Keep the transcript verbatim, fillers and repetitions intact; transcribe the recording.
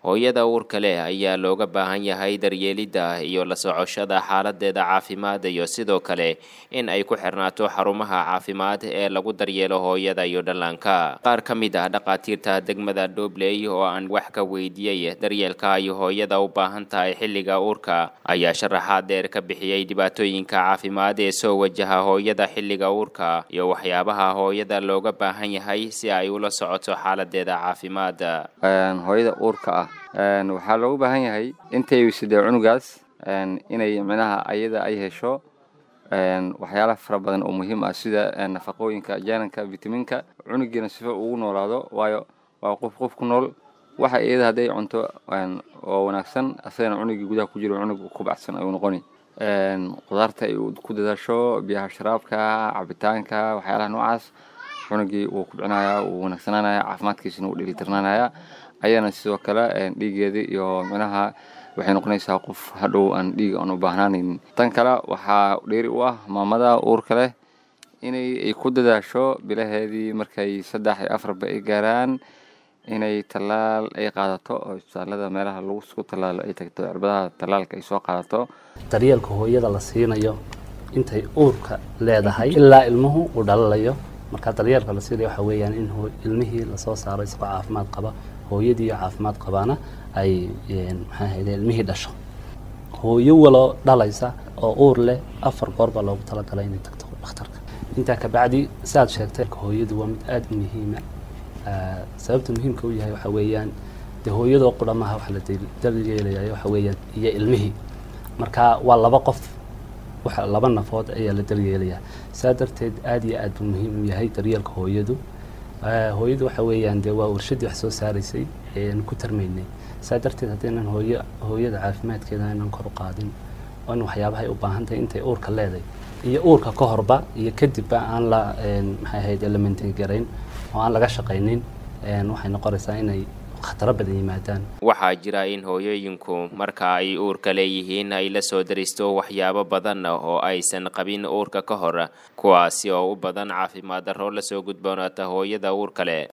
hooyada uurka leh ayaa looga baahan yahay daryeelidda iyo la socoshada xaaladeeda caafimaad iyo sidoo kale in ay ku xirnaato xarumaha caafimaad ee lagu daryeelo hooyada iyo dhallaanka. qaar ka mid ah dhaqaatiirta degmada Doobley oo aan wax ka weydiiyay daryeelka ay hooyada u baahan tahay xilliga uurka ayaa sharaxaad dheer ka bixiyay dhibaatooyinka caafimaad ee soo wajaha hooyada xilliga uurka iyo waxyaabaha hooyada looga baahan yahay si ay ula socoto xaaladeeda caafimaad. hooyada uurka ah waxaa loogu baahan yahay intay sidoo cunugaas inay micnaha ayada ay hesho waxyaalaha fara badan oo muhiim ah sida nafaqooyinka jananka vitaminka cunugiina si uu ugu noolaado waayo waa qof qof ku nool waxa iyada haday cunto oo wanaagsan asagana cunugii gudaha ku jiro cunug ku bacsan ay noqoni qudaarta ay ku dadaasho biyaha sharaabka cabitaanka waxyaalaha noocaas cunugii uu ku bicinayaa uu wanaagsananayaa caafimaadkiisana uu dheelitirnaanayaa ayana sidoo kale dhiigeedii iyo micnaha waxay noqonaysaa qof hadhow aan dhiig aan u baahnaanin. tan kale waxaa dheeri u ah maamada uurka leh inay ay ku dadaasho bilaheedii markay saddex iyo afar ba ay gaaraan inay talaal ay qaadato oo isbitaalada meelaha lagu isku talaalo ay tagto cirbadaha talaalka ay soo qaadato. daryeelka hooyada la siinayo intay uurka leedahay ilaa ilmuhu uu dhalalayo marka daryeelka la siinayo waxa weeyaan in ilmihii la soo saaro isagoo caafimaad qaba hooyadii caafimaad qabana ay maxaa hay'ad ilmihii dhasho. hooyo walo dhalaysa oo uur leh afar goor baa loogu talagalay inay tagto dhakhtarka. inta ka bacdi saad sheegtay hooyadu waa mid aad u muhiim ah sababta muhiimka u yahay waxa weeyaan de hooyada qudhamaha waxa la daryeelayaa waxa weeyaan iyo ilmihii marka waa laba qof waxa laba nafood ayaa la daryeelayaa saa darteed aad iyo aad muhiim u yahay daryeelka hooyadu. hooyadu waxa weeyaan de waa warshad wax soo saaraysay ee ku tarmeynay saa darteed hadeenan hooyo hooyada caafimaadkeeda inaan kor u qaadin oo waxyaabaha ay u baahan tahay intay uurka leedahay iyo uurka ka horba iyo kadib aan la maxay ahayd element gareyn oo aan laga shaqeynin waxay noqonaysaa inay khataro badan yimaadaan. waxaa jira in hooyooyinku marka ay uurka leeyihiin ay la soo daristo waxyaabo badan oo aysan qabin uurka ka hor kuwaasi oo u badan caafimaad darro la soo gudboonaata hooyada uurka leh.